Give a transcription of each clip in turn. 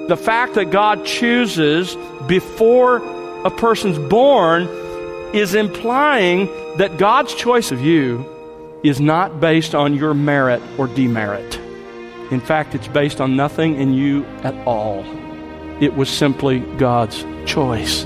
The fact that God chooses before a person's born is implying that God's choice of you is not based on your merit or demerit. In fact, it's based on nothing in you at all. It was simply God's choice.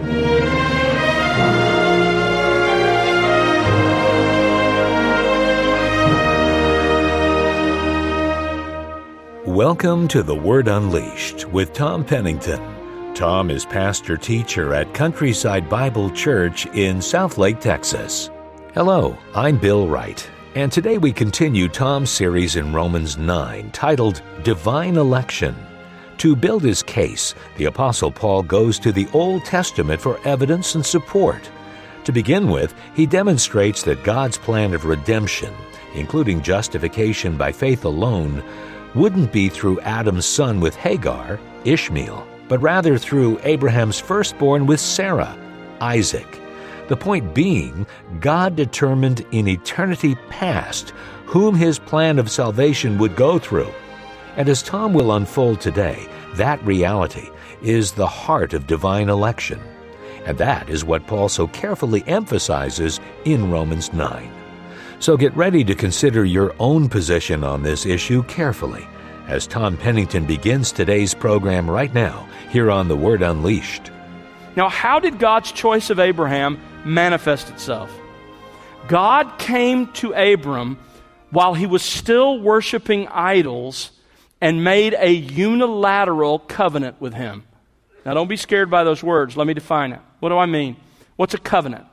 Welcome to The Word Unleashed with Tom Pennington. Tom is pastor-teacher at Countryside Bible Church in Southlake, Texas. Hello, I'm Bill Wright, and today we continue Tom's series in Romans 9 titled Divine Election. To build his case, the Apostle Paul goes to the Old Testament for evidence and support. To begin with, he demonstrates that God's plan of redemption, including justification by faith alone, wouldn't be through Adam's son with Hagar, Ishmael, but rather through Abraham's firstborn with Sarah, Isaac. The point being, God determined in eternity past whom his plan of salvation would go through. And as Tom will unfold today, that reality is the heart of divine election. And that is what Paul so carefully emphasizes in Romans 9. So get ready to consider your own position on this issue carefully as Tom Pennington begins today's program right now here on The Word Unleashed. Now, how did God's choice of Abraham manifest itself? God came to Abram while he was still worshiping idols and made a unilateral covenant with him. Now, don't be scared by those words. Let me define it. What do I mean? What's a covenant?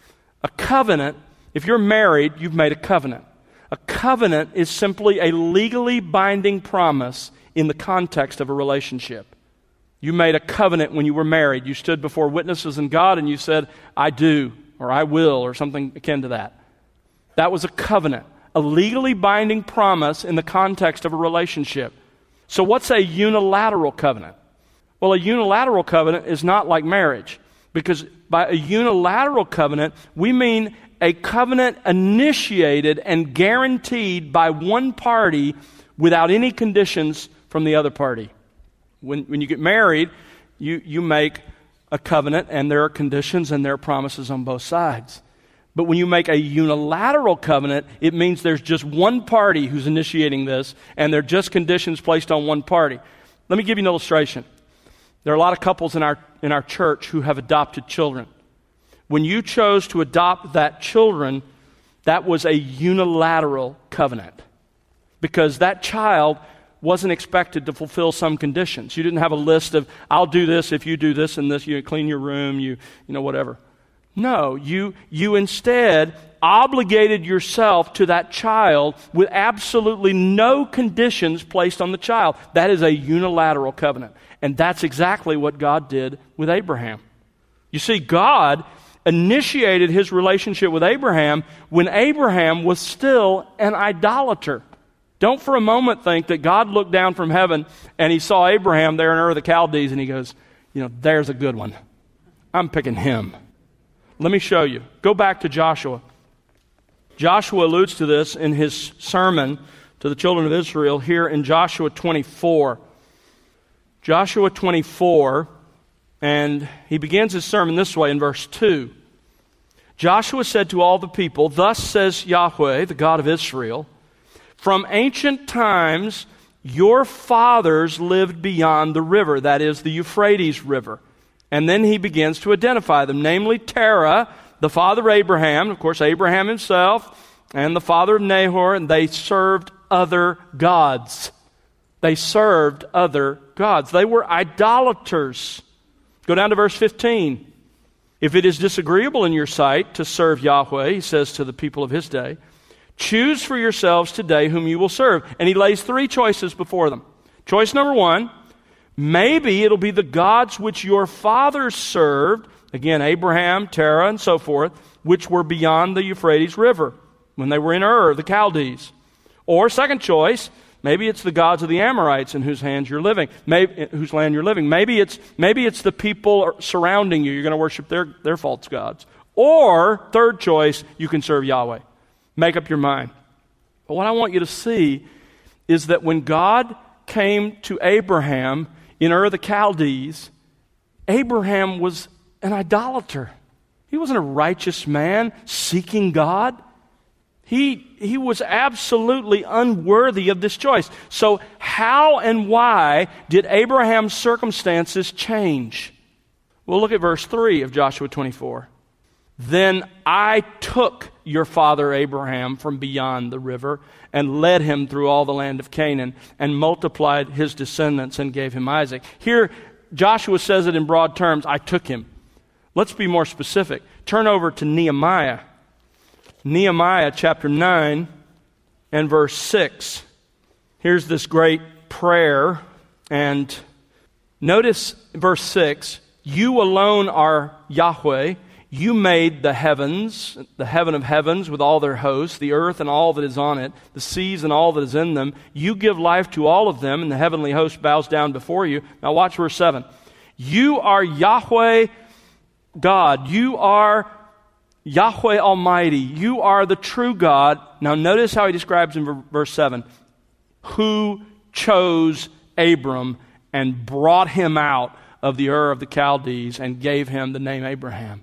A covenant, if you're married, you've made a covenant. A covenant is simply a legally binding promise in the context of a relationship. You made a covenant when you were married. You stood before witnesses and God and you said, I do, or I will, or something akin to that. That was a covenant, a legally binding promise in the context of a relationship. So what's a unilateral covenant? Well, a unilateral covenant is not like marriage, because by a unilateral covenant, we mean a covenant initiated and guaranteed by one party without any conditions from the other party. When you get married, you make a covenant, and there are conditions and there are promises on both sides. But when you make a unilateral covenant, it means there's just one party who's initiating this, and there are just conditions placed on one party. Let me give you an illustration. There are a lot of couples in our church who have adopted children. When you chose to adopt that children, that was a unilateral covenant, because that child wasn't expected to fulfill some conditions. You didn't have a list of, I'll do this if you do this and this, you clean your room, you know, whatever. No, you instead obligated yourself to that child with absolutely no conditions placed on the child. That is a unilateral covenant. And that's exactly what God did with Abraham. You see, God initiated his relationship with Abraham when Abraham was still an idolater. Don't for a moment think that God looked down from heaven and he saw Abraham there in Ur of the Chaldees and he goes, there's a good one. I'm picking him. Let me show you. Go back to Joshua. Joshua alludes to this in his sermon to the children of Israel here in Joshua 24. Joshua 24, and he begins his sermon this way in verse 2. Joshua said to all the people, "Thus says Yahweh, the God of Israel, from ancient times your fathers lived beyond the river," that is, the Euphrates River. And then he begins to identify them, namely Terah, the father of Abraham, of course Abraham himself, and the father of Nahor, and they served other gods. They served other gods. They were idolaters. Go down to verse 15. "If it is disagreeable in your sight to serve Yahweh," he says to the people of his day, "choose for yourselves today whom you will serve." And he lays three choices before them. Choice number one, maybe it'll be the gods which your fathers served, again, Abraham, Terah, and so forth, which were beyond the Euphrates River when they were in Ur, the Chaldees. Or second choice, maybe it's the gods of the Amorites in whose hands you're living, whose land you're living. Maybe it's the people surrounding you. You're going to worship their false gods. Or third choice, you can serve Yahweh. Make up your mind. But what I want you to see is that when God came to Abraham in Ur of the Chaldees, Abraham was an idolater. He wasn't a righteous man seeking God. He was absolutely unworthy of this choice. So how and why did Abraham's circumstances change? Well, look at verse 3 of Joshua 24. Then I took your father Abraham from beyond the river and led him through all the land of Canaan and multiplied his descendants and gave him Isaac. Here, Joshua says it in broad terms, I took him. Let's be more specific. Turn over to Nehemiah. Nehemiah chapter 9 and verse 6. Here's this great prayer, and notice verse 6. You alone are Yahweh. You made the heavens, the heaven of heavens with all their hosts, the earth and all that is on it, the seas and all that is in them. You give life to all of them, and the heavenly host bows down before you. Now watch verse 7. You are Yahweh God. You are Yahweh Almighty. You are the true God. Now notice how he describes in verse 7. Who chose Abram and brought him out of the Ur of the Chaldees and gave him the name Abraham.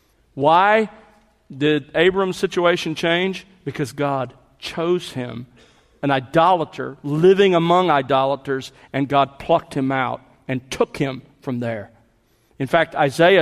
Why did Abram's situation change? Because God chose him, an idolater, living among idolaters, and God plucked him out and took him from there. In fact, Isaiah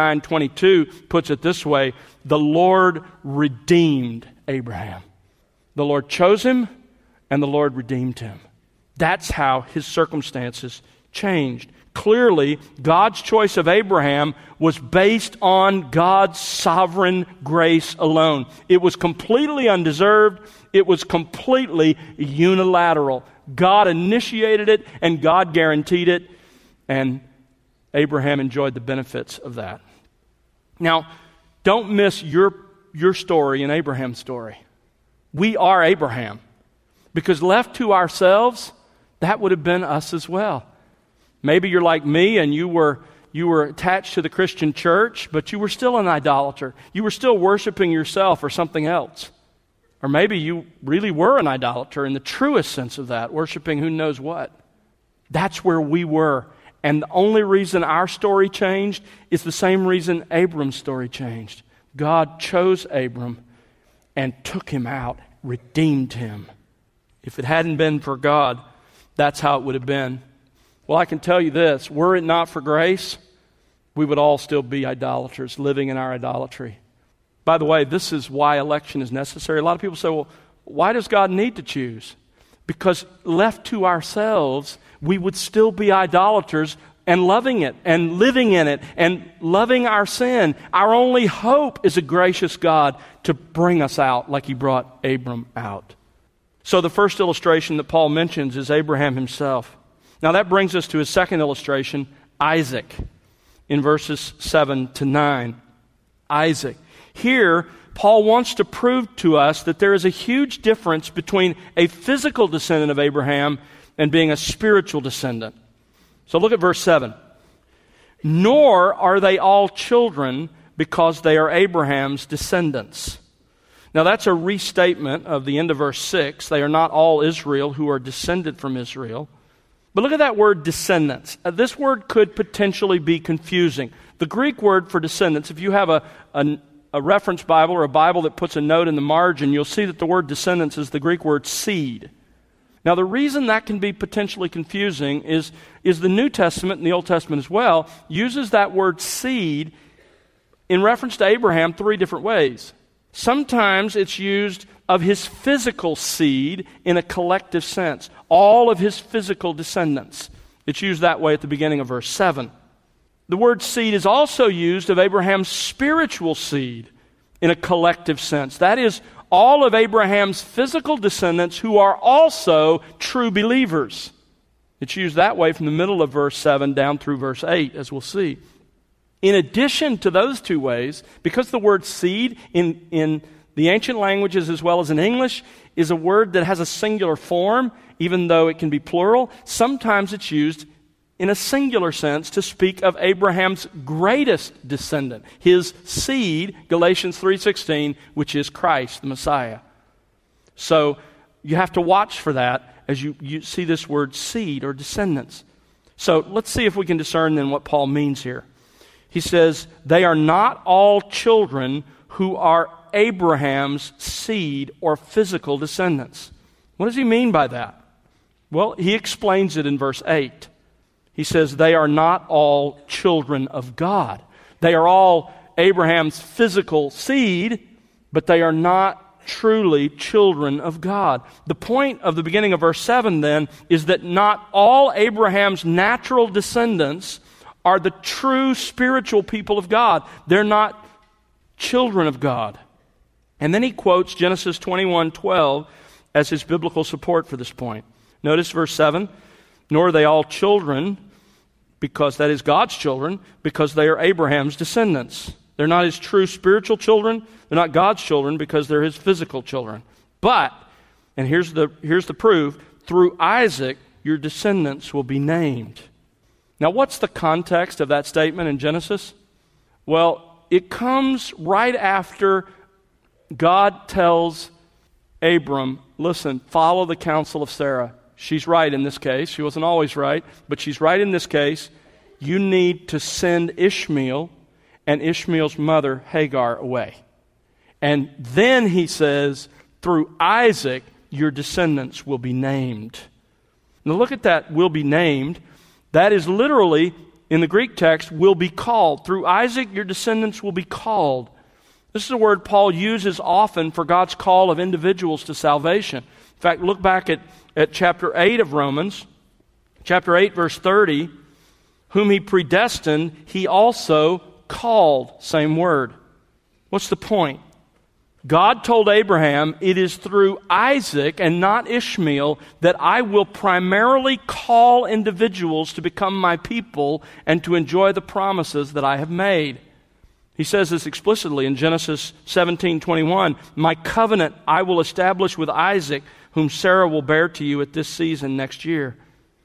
29:22 puts it this way, the Lord redeemed Abraham. The Lord chose him, and the Lord redeemed him. That's how his circumstances changed. Clearly, God's choice of Abraham was based on God's sovereign grace alone. It was completely undeserved. It was completely unilateral. God initiated it, and God guaranteed it, and Abraham enjoyed the benefits of that. Now, don't miss your story and Abraham's story. We are Abraham. Because left to ourselves, that would have been us as well. Maybe you're like me and you were attached to the Christian church, but you were still an idolater. You were still worshiping yourself or something else. Or maybe you really were an idolater in the truest sense of that, worshiping who knows what. That's where we were. And the only reason our story changed is the same reason Abram's story changed. God chose Abram and took him out, redeemed him. If it hadn't been for God, that's how it would have been. Well, I can tell you this, were it not for grace, we would all still be idolaters, living in our idolatry. By the way, this is why election is necessary. A lot of people say, well, why does God need to choose? Because left to ourselves, we would still be idolaters and loving it and living in it and loving our sin. Our only hope is a gracious God to bring us out like he brought Abram out. So the first illustration that Paul mentions is Abraham himself. Now that brings us to his second illustration, Isaac, in verses 7 to 9. Isaac. Here, Paul wants to prove to us that there is a huge difference between a physical descendant of Abraham and being a spiritual descendant. So look at verse 7. Nor are they all children because they are Abraham's descendants. Now that's a restatement of the end of verse 6. They are not all Israel who are descended from Israel. But look at that word descendants. This word could potentially be confusing. The Greek word for descendants, if you have a reference Bible or a Bible that puts a note in the margin, you'll see that the word descendants is the Greek word seed. Now the reason that can be potentially confusing is the New Testament and the Old Testament as well uses that word seed in reference to Abraham three different ways. Sometimes it's used of his physical seed in a collective sense. All of his physical descendants. It's used that way at the beginning of verse 7. The word seed is also used of Abraham's spiritual seed in a collective sense. That is, all of Abraham's physical descendants who are also true believers. It's used that way from the middle of verse 7 down through verse 8, as we'll see. In addition to those two ways, because the word seed in the ancient languages as well as in English is a word that has a singular form, even though it can be plural, sometimes it's used in a singular sense to speak of Abraham's greatest descendant, his seed, Galatians 3:16, which is Christ, the Messiah. So you have to watch for that as you see this word seed or descendants. So let's see if we can discern then what Paul means here. He says, they are not all children who are Abraham's seed or physical descendants. What does he mean by that? Well, he explains it in verse 8. He says, they are not all children of God. They are all Abraham's physical seed, but they are not truly children of God. The point of the beginning of verse 7 then is that not all Abraham's natural descendants are the true spiritual people of God. They're not children of God. And then he quotes Genesis 21:12 as his biblical support for this point. Notice verse 7, nor are they all children, because that is God's children, because they are Abraham's descendants. They're not his true spiritual children. They're not God's children because they're his physical children. But, and here's the proof, through Isaac your descendants will be named. Now, what's the context of that statement in Genesis? Well, it comes right after God tells Abram, listen, follow the counsel of Sarah. She's right in this case. She wasn't always right, but she's right in this case. You need to send Ishmael and Ishmael's mother, Hagar, away. And then he says, through Isaac, your descendants will be named. Now look at that, will be named. That is literally, in the Greek text, will be called. Through Isaac, your descendants will be called. This is a word Paul uses often for God's call of individuals to salvation. In fact, look back at chapter 8 of Romans. Chapter 8, verse 30. Whom he predestined, he also called. Same word. What's the point? God told Abraham, it is through Isaac and not Ishmael that I will primarily call individuals to become my people and to enjoy the promises that I have made. He says this explicitly in Genesis 17:21. My covenant I will establish with Isaac, whom Sarah will bear to you at this season next year.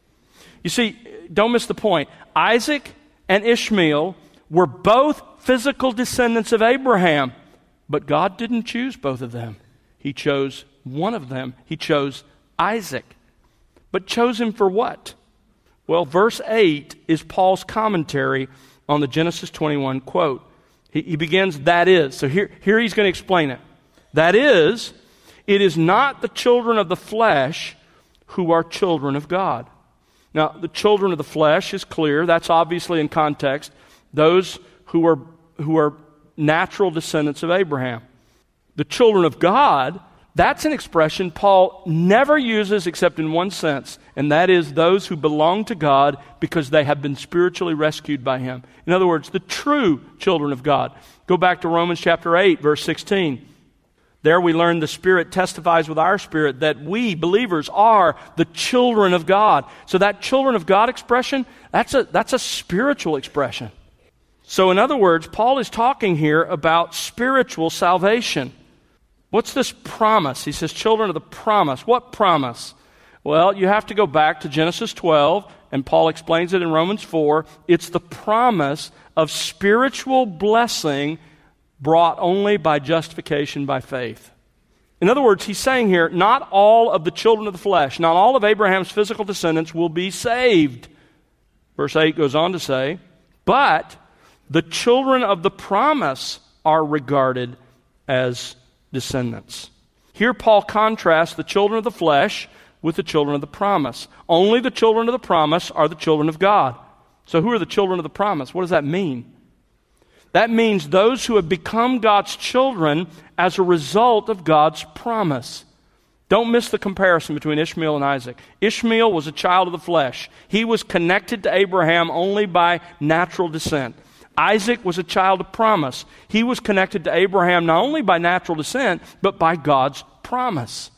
You see, don't miss the point. Isaac and Ishmael were both physical descendants of Abraham, but God didn't choose both of them. He chose one of them. He chose Isaac. But chose him for what? Well, verse 8 is Paul's commentary on the Genesis 21 quote. He begins, that is. So here he's going to explain it. That is, it is not the children of the flesh who are children of God. Now, the children of the flesh is clear. That's obviously in context. Those who are natural descendants of Abraham. The children of God, that's an expression Paul never uses except in one sense, and that is those who belong to God because they have been spiritually rescued by Him. In other words, the true children of God. Go back to Romans chapter 8, verse 16. There we learn the Spirit testifies with our spirit that we, believers, are the children of God. So that children of God expression, that's a spiritual expression. So in other words, Paul is talking here about spiritual salvation. What's this promise? He says, children of the promise. What promise? Well, you have to go back to Genesis 12, and Paul explains it in Romans 4. It's the promise of spiritual blessing brought only by justification by faith. In other words, he's saying here, not all of the children of the flesh, not all of Abraham's physical descendants will be saved. Verse 8 goes on to say, but the children of the promise are regarded as descendants. Here Paul contrasts the children of the flesh with the children of the promise. Only the children of the promise are the children of God. So who are the children of the promise? What does that mean? That means those who have become God's children as a result of God's promise. Don't miss the comparison between Ishmael and Isaac. Ishmael was a child of the flesh. He was connected to Abraham only by natural descent. Isaac was a child of promise. He was connected to Abraham not only by natural descent, but by God's promise.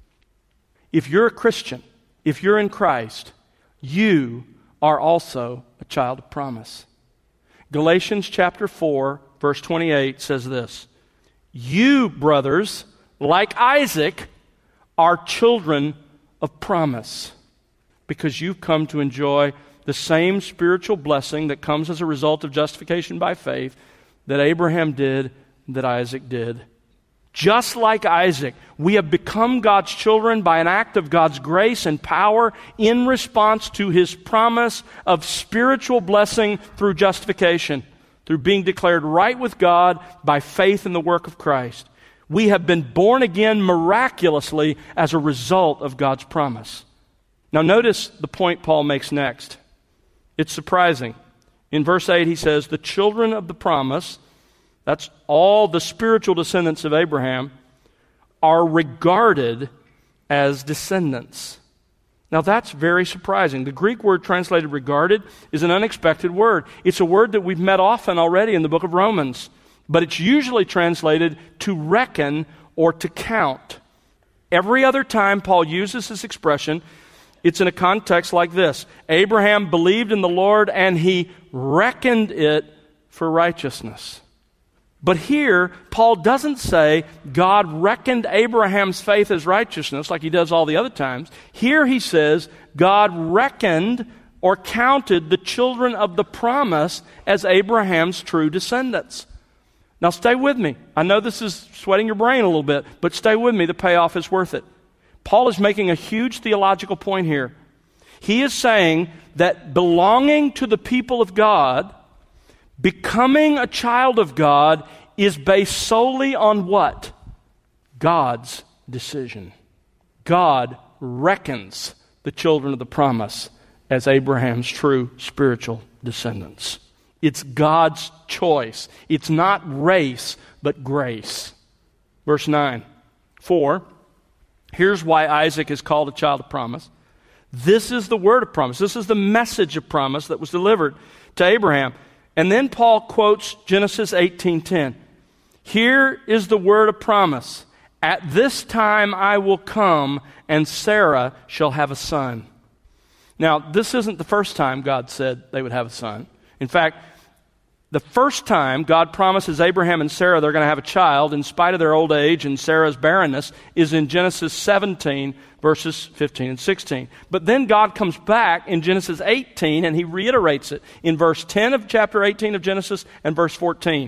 If you're a Christian, if you're in Christ, you are also a child of promise. Galatians chapter 4, verse 28 says this, you, brothers, like Isaac, are children of promise, because you've come to enjoy the same spiritual blessing that comes as a result of justification by faith that Abraham did, that Isaac did. Just like Isaac, we have become God's children by an act of God's grace and power in response to His promise of spiritual blessing through justification, through being declared right with God by faith in the work of Christ. We have been born again miraculously as a result of God's promise. Now notice the point Paul makes next. It's surprising. In verse 8 he says, the children of the promise, that's all the spiritual descendants of Abraham, are regarded as descendants. Now that's very surprising. The Greek word translated regarded is an unexpected word. It's a word that we've met often already in the book of Romans, but it's usually translated to reckon or to count. Every other time Paul uses this expression, it's in a context like this. Abraham believed in the Lord and he reckoned it for righteousness. But here, Paul doesn't say God reckoned Abraham's faith as righteousness like he does all the other times. Here he says God reckoned or counted the children of the promise as Abraham's true descendants. Now stay with me. I know this is sweating your brain a little bit, but stay with me. The payoff is worth it. Paul is making a huge theological point here. He is saying that belonging to the people of God, becoming a child of God, is based solely on what? God's decision. God reckons the children of the promise as Abraham's true spiritual descendants. It's God's choice. It's not race, but grace. Verse 9. 4. Here's why Isaac is called a child of promise. This is the word of promise. This is the message of promise that was delivered to Abraham. And then Paul quotes Genesis 18:10. Here is the word of promise. At this time I will come, and Sarah shall have a son. Now, this isn't the first time God said they would have a son. In fact, the first time God promises Abraham and Sarah they're going to have a child in spite of their old age and Sarah's barrenness is in Genesis 17, verses 15 and 16. But then God comes back in Genesis 18 and he reiterates it in verse 10 of chapter 18 of Genesis and verse 14.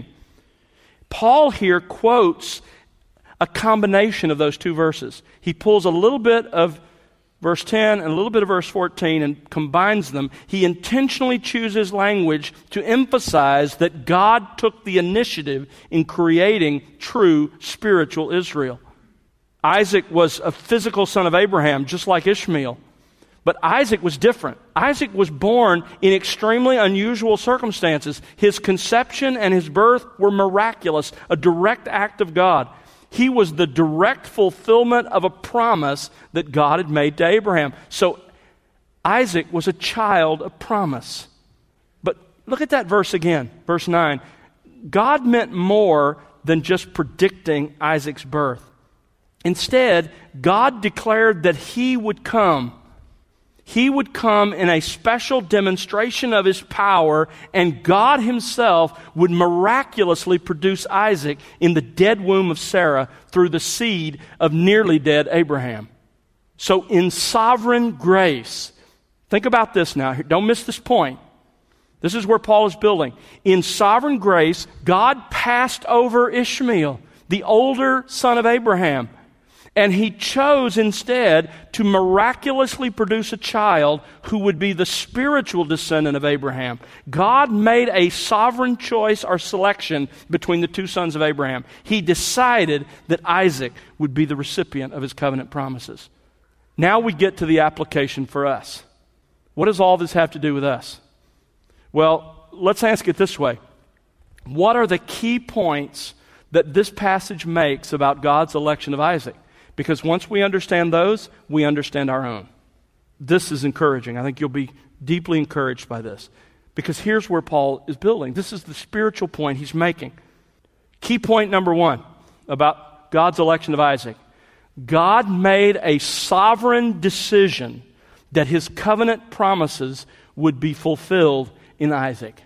Paul here quotes a combination of those two verses. He pulls a little bit of verse 10 and a little bit of verse 14 and combines them. He intentionally chooses language to emphasize that God took the initiative in creating true spiritual Israel. Isaac was a physical son of Abraham, just like Ishmael. But Isaac was different. Isaac was born in extremely unusual circumstances. His conception and his birth were miraculous, a direct act of God. He was the direct fulfillment of a promise that God had made to Abraham. So Isaac was a child of promise. But look at that verse again, verse 9. God meant more than just predicting Isaac's birth. Instead, God declared that he would come. He would come in a special demonstration of his power, and God himself would miraculously produce Isaac in the dead womb of Sarah through the seed of nearly dead Abraham. So in sovereign grace, think about this now. Don't miss this point. This is where Paul is building. In sovereign grace, God passed over Ishmael, the older son of Abraham. And he chose instead to miraculously produce a child who would be the spiritual descendant of Abraham. God made a sovereign choice or selection between the two sons of Abraham. He decided that Isaac would be the recipient of his covenant promises. Now we get to the application for us. What does all this have to do with us? Well, let's ask it this way. What are the key points that this passage makes about God's election of Isaac? Because once we understand those, we understand our own. This is encouraging. I think you'll be deeply encouraged by this. Because here's where Paul is building. This is the spiritual point he's making. Key point number 1 about God's election of Isaac. God made a sovereign decision that his covenant promises would be fulfilled in Isaac.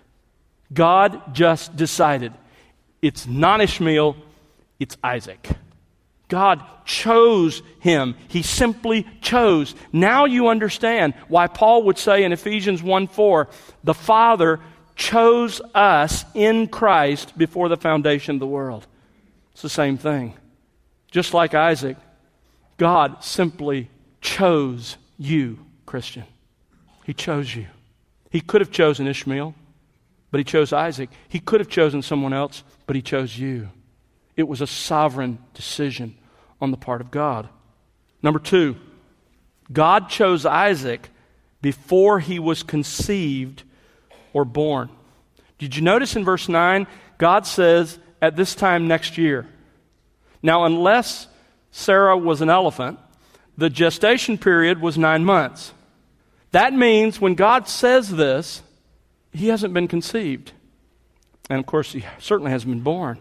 God just decided. It's not Ishmael, it's Isaac. God chose him. He simply chose. Now you understand why Paul would say in Ephesians 1:4, the Father chose us in Christ before the foundation of the world. It's the same thing. Just like Isaac, God simply chose you, Christian. He chose you. He could have chosen Ishmael, but he chose Isaac. He could have chosen someone else, but he chose you. It was a sovereign decision on the part of God. Number 2, God chose Isaac before he was conceived or born. Did you notice in verse 9, God says, at this time next year. Now, unless Sarah was an elephant, the gestation period was 9 months. That means when God says this, he hasn't been conceived. And of course, he certainly hasn't been born.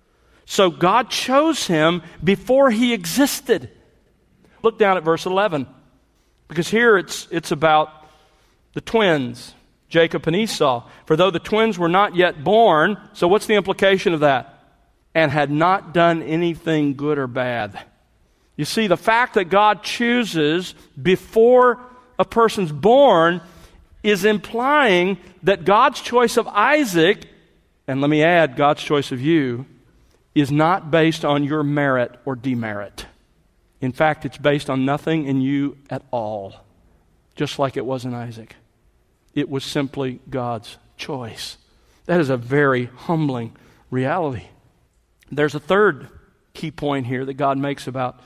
So God chose him before he existed. Look down at verse 11. Because here it's about the twins, Jacob and Esau. For though the twins were not yet born, so what's the implication of that? And had not done anything good or bad. You see, the fact that God chooses before a person's born is implying that God's choice of Isaac, and let me add, God's choice of you, is not based on your merit or demerit. In fact, it's based on nothing in you at all, just like it was in Isaac. It was simply God's choice. That is a very humbling reality. There's a third key point here that God makes about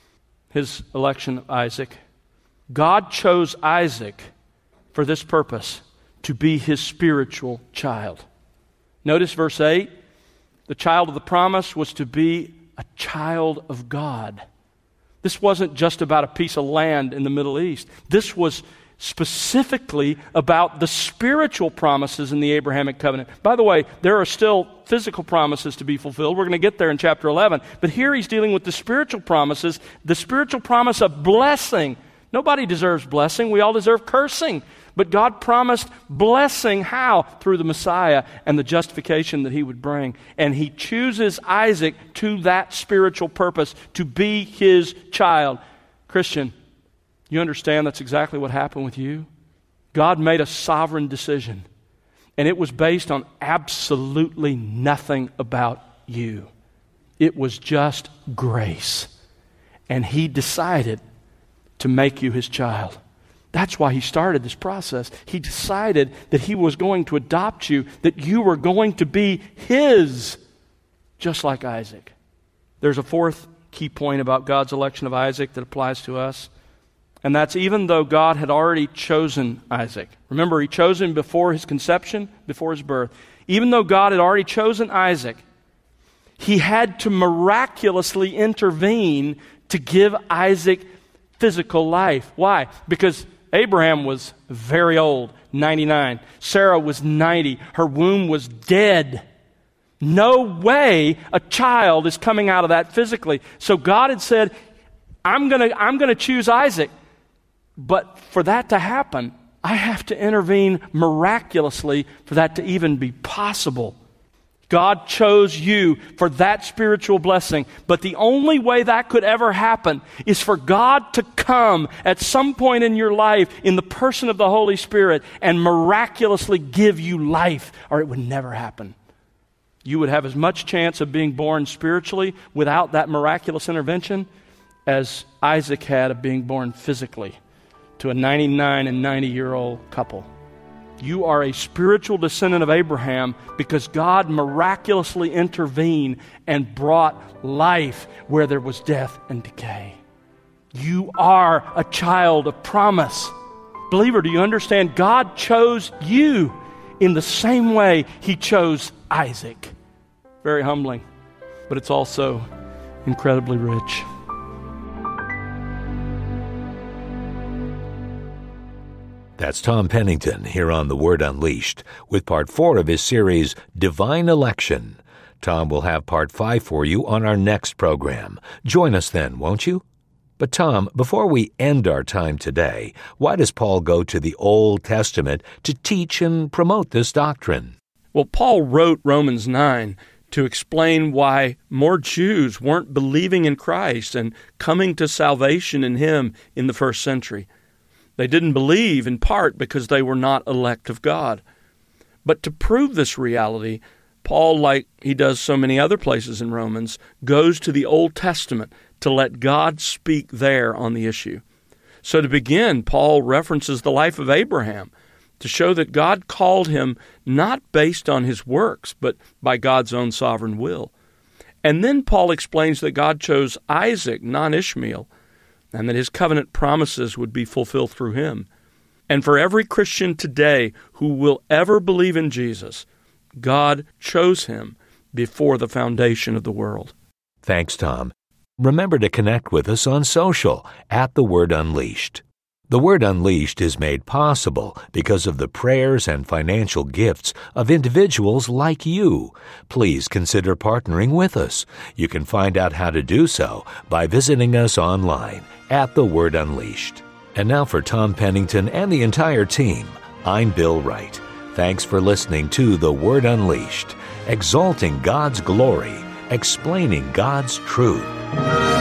his election of Isaac. God chose Isaac for this purpose, to be his spiritual child. Notice verse 8, the child of the promise was to be a child of God. This wasn't just about a piece of land in the Middle East. This was specifically about the spiritual promises in the Abrahamic covenant. By the way, there are still physical promises to be fulfilled. We're going to get there in chapter 11. But here he's dealing with the spiritual promises, the spiritual promise of blessing. Nobody deserves blessing. We all deserve cursing. But God promised blessing. How? Through the Messiah and the justification that he would bring. And he chooses Isaac to that spiritual purpose, to be his child. Christian, you understand that's exactly what happened with you? God made a sovereign decision, and it was based on absolutely nothing about you. It was just grace. And he decided to make you his child. That's why he started this process. He decided that he was going to adopt you, that you were going to be his, just like Isaac. There's a fourth key point about God's election of Isaac that applies to us. And that's even though God had already chosen Isaac. Remember, he chose him before his conception, before his birth. Even though God had already chosen Isaac, he had to miraculously intervene to give Isaac physical life. Why? Because Abraham was very old, 99. Sarah was 90. Her womb was dead. No way a child is coming out of that physically. So God had said, I'm going to choose Isaac. But for that to happen, I have to intervene miraculously for that to even be possible. God chose you for that spiritual blessing. But the only way that could ever happen is for God to come at some point in your life in the person of the Holy Spirit and miraculously give you life, or it would never happen. You would have as much chance of being born spiritually without that miraculous intervention as Isaac had of being born physically to a 99 and 90-year-old couple. You are a spiritual descendant of Abraham because God miraculously intervened and brought life where there was death and decay. You are a child of promise. Believer, do you understand? God chose you in the same way he chose Isaac. Very humbling, but it's also incredibly rich. That's Tom Pennington here on The Word Unleashed with part 4 of his series, Divine Election. Tom will have part 5 for you on our next program. Join us then, won't you? But Tom, before we end our time today, why does Paul go to the Old Testament to teach and promote this doctrine? Well, Paul wrote Romans 9 to explain why more Jews weren't believing in Christ and coming to salvation in him in the first century. They didn't believe in part because they were not elect of God. But to prove this reality, Paul, like he does so many other places in Romans, goes to the Old Testament to let God speak there on the issue. So to begin, Paul references the life of Abraham to show that God called him not based on his works, but by God's own sovereign will. And then Paul explains that God chose Isaac, not Ishmael, and that his covenant promises would be fulfilled through him. And for every Christian today who will ever believe in Jesus, God chose him before the foundation of the world. Thanks, Tom. Remember to connect with us on social at The Word Unleashed. The Word Unleashed is made possible because of the prayers and financial gifts of individuals like you. Please consider partnering with us. You can find out how to do so by visiting us online at The Word Unleashed. And now for Tom Pennington and the entire team, I'm Bill Wright. Thanks for listening to The Word Unleashed, exalting God's glory, explaining God's truth.